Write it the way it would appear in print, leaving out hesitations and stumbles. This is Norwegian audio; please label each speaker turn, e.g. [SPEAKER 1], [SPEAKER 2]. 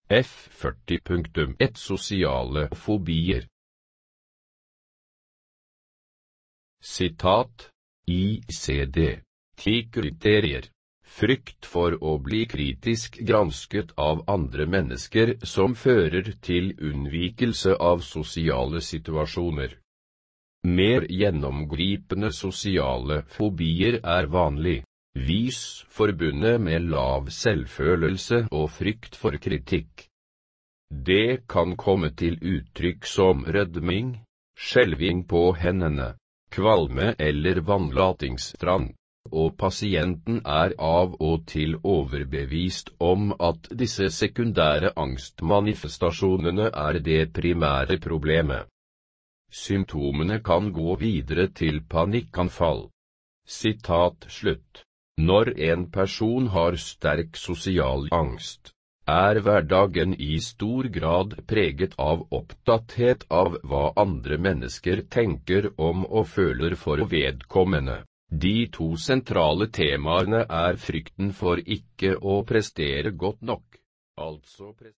[SPEAKER 1] F40.1 Sosiale fobier. Sitat, ICD. 10 kriterier. Frykt for å bli kritisk gransket av andre mennesker som fører til unnvikelse av sosiale situasjoner. Mer gjennomgripende sosiale fobier er vanlig, vis forbundet med lav selvfølelse og frykt for kritikk. Det kan komme til uttrykk som rødming, skjelving på hendene, kvalme eller vannlatingstrang, og pasienten er av og til overbevist om at disse sekundære angstmanifestasjonene er det primære problemet. Symptomene kan gå videre til panikkanfall. Sitat slutt. Når en person har sterk sosial angst, er hverdagen i stor grad preget av opptatthet av hva andre mennesker tenker om og føler for vedkommende. De to sentrale temaene er frykten for ikke å prestere godt nok, altså